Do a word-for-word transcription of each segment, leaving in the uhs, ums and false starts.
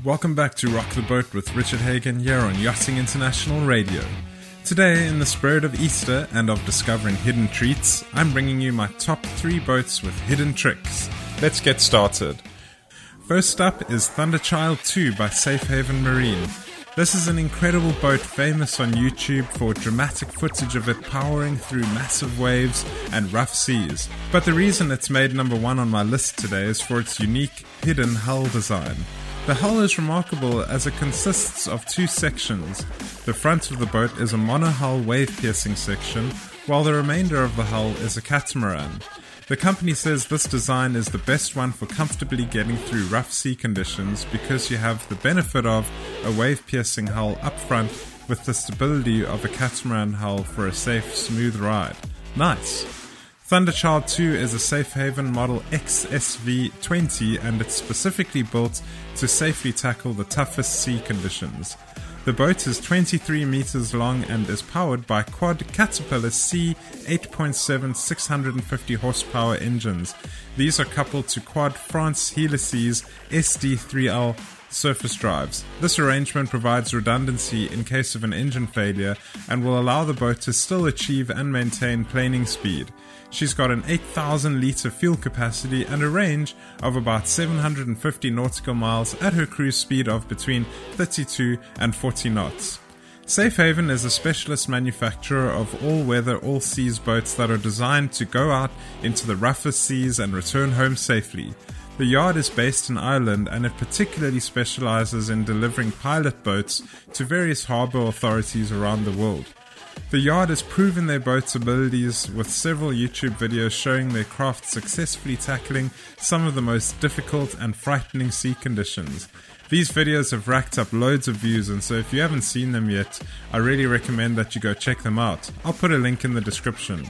welcome back to Rock the Boat with Richard Hagan here on Yachting International Radio. Today, in the spirit of Easter and of discovering hidden treats, I'm bringing you my top three boats with hidden tricks. Let's get started. First up is Thunderchild two by Safe Haven Marine. This is an incredible boat famous on YouTube for dramatic footage of it powering through massive waves and rough seas. But the reason it's made number one on my list today is for its unique, hidden hull design. The hull is remarkable as it consists of two sections. The front of the boat is a monohull wave-piercing section, while the remainder of the hull is a catamaran. The company says this design is the best one for comfortably getting through rough sea conditions because you have the benefit of a wave-piercing hull up front with the stability of a catamaran hull for a safe, smooth ride. Nice! Thunderchild two is a Safe Haven model X S V twenty and it's specifically built to safely tackle the toughest sea conditions. The boat is twenty-three meters long and is powered by quad Caterpillar C eight point seven six hundred fifty horsepower engines. These are coupled to quad France Helices S D three L surface drives. This arrangement provides redundancy in case of an engine failure and will allow the boat to still achieve and maintain planing speed. She's got an eight thousand litre fuel capacity and a range of about seven hundred fifty nautical miles at her cruise speed of between thirty-two and forty knots. Safe Haven is a specialist manufacturer of all-weather, all-seas boats that are designed to go out into the roughest seas and return home safely. The yard is based in Ireland and it particularly specializes in delivering pilot boats to various harbor authorities around the world. The yard has proven their boat's abilities with several YouTube videos showing their craft successfully tackling some of the most difficult and frightening sea conditions. These videos have racked up loads of views, and so if you haven't seen them yet, I really recommend that you go check them out. I'll put a link in the description.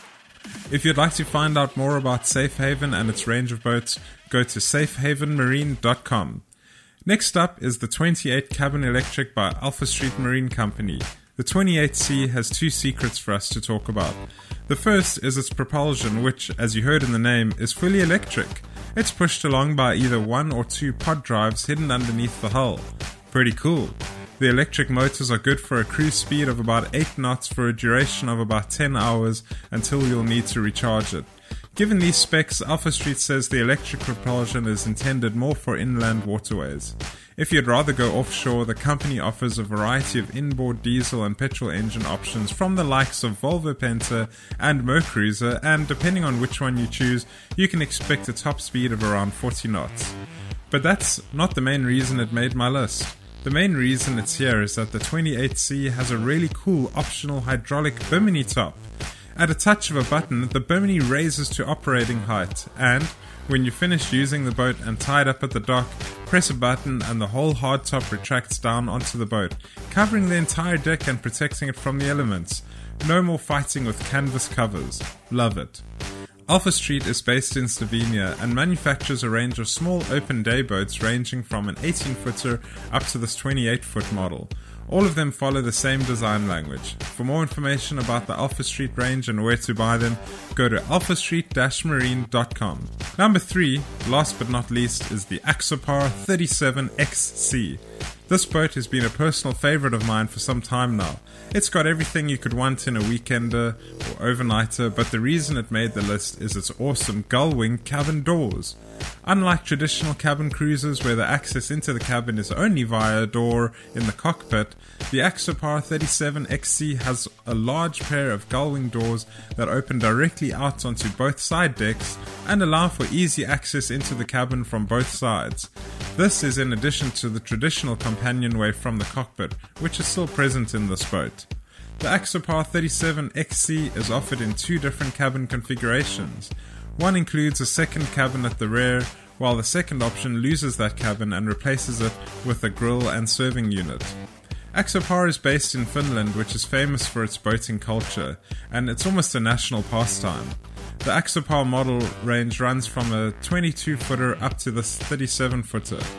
If you'd like to find out more about Safe Haven and its range of boats, go to safe haven marine dot com. Next up is the twenty-eight Cabin Electric by Alpha Street Marine Company. The twenty-eight C has two secrets for us to talk about. The first is its propulsion, which, as you heard in the name, is fully electric. It's pushed along by either one or two pod drives hidden underneath the hull. Pretty cool. The electric motors are good for a cruise speed of about eight knots for a duration of about ten hours until you'll need to recharge it. Given these specs, Alpha Street says the electric propulsion is intended more for inland waterways. If you'd rather go offshore, the company offers a variety of inboard diesel and petrol engine options from the likes of Volvo Penta and Mercruiser, and depending on which one you choose, you can expect a top speed of around forty knots. But that's not the main reason it made my list. The main reason it's here is that the twenty-eight C has a really cool optional hydraulic bimini top. At a touch of a button, the bimini raises to operating height, and when you finish using the boat and tied up at the dock, press a button and the whole hardtop retracts down onto the boat, covering the entire deck and protecting it from the elements. No more fighting with canvas covers. Love it. Alpha Street is based in Slovenia and manufactures a range of small open day boats ranging from an eighteen footer up to this twenty-eight foot model. All of them follow the same design language. For more information about the Alpha Street range and where to buy them, go to alpha street dash marine dot com. Number three, last but not least, is the Axopar thirty-seven X C. This boat has been a personal favorite of mine for some time now. It's got everything you could want in a weekender or overnighter, but the reason it made the list is its awesome gull-wing cabin doors. Unlike traditional cabin cruisers where the access into the cabin is only via a door in the cockpit, the Axopar thirty-seven X C has a large pair of gull-wing doors that open directly out onto both side decks and allow for easy access into the cabin from both sides. This is in addition to the traditional companionway from the cockpit, which is still present in this boat. The Axopar thirty-seven X C is offered in two different cabin configurations. One includes a second cabin at the rear, while the second option loses that cabin and replaces it with a grill and serving unit. Axopar is based in Finland, which is famous for its boating culture, and it's almost a national pastime. The Axopar model range runs from a twenty-two footer up to this thirty-seven footer.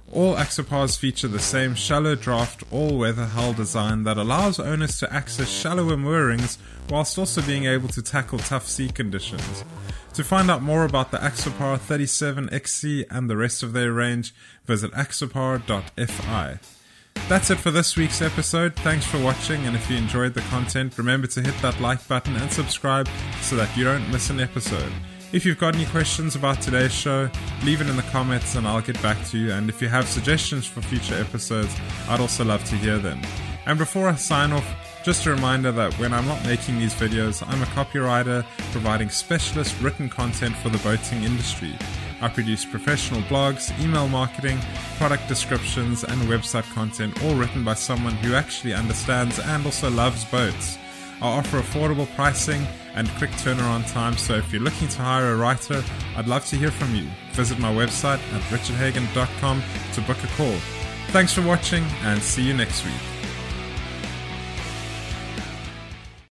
All Axopars feature the same shallow draft all-weather hull design that allows owners to access shallower moorings whilst also being able to tackle tough sea conditions. To find out more about the Axopar thirty-seven X C and the rest of their range, visit axopar dot f i. That's it for this week's episode. Thanks for watching, and if you enjoyed the content, remember to hit that like button and subscribe so that you don't miss an episode. If you've got any questions about today's show, leave it in the comments and I'll get back to you. And if you have suggestions for future episodes, I'd also love to hear them. And before I sign off, just a reminder that when I'm not making these videos, I'm a copywriter providing specialist written content for the boating industry. I produce professional blogs, email marketing, product descriptions, and website content, all written by someone who actually understands and also loves boats. I offer affordable pricing and quick turnaround time, so if you're looking to hire a writer, I'd love to hear from you. Visit my website at richard hagen dot com to book a call. Thanks for watching, and see you next week.